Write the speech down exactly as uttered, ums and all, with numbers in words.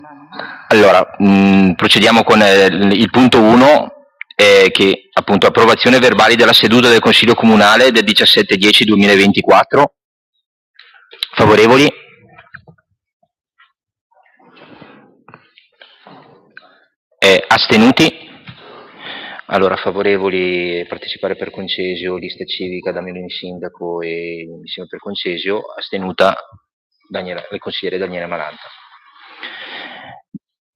Allora, mh, procediamo con eh, il punto uno, eh, che appunto approvazione verbali della seduta del Consiglio Comunale del diciassette dieci duemilaventiquattro. Favorevoli? Eh, astenuti? Allora, favorevoli a partecipare per Concesio, lista civica, Damiano Sindaco e insieme per Concesio, astenuta Daniela, il consigliere Daniele Malanta.